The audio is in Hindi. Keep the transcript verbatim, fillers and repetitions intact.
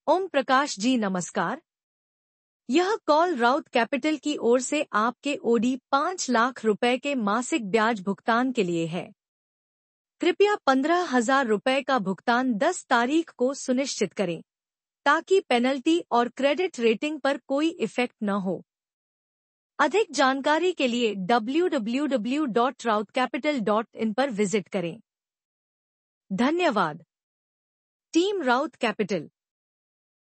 ओम प्रकाश जी नमस्कार। यह कॉल राउत कैपिटल की ओर से आपके ओडी पाँच लाख रुपए के मासिक ब्याज भुगतान के लिए है। कृपया पंद्रह हजार रुपए का भुगतान दस तारीख को सुनिश्चित करें ताकि पेनल्टी और क्रेडिट रेटिंग पर कोई इफेक्ट न हो। अधिक जानकारी के लिए W W W dot Raut Capital dot in पर विजिट करें। धन्यवाद। Team Raut capital.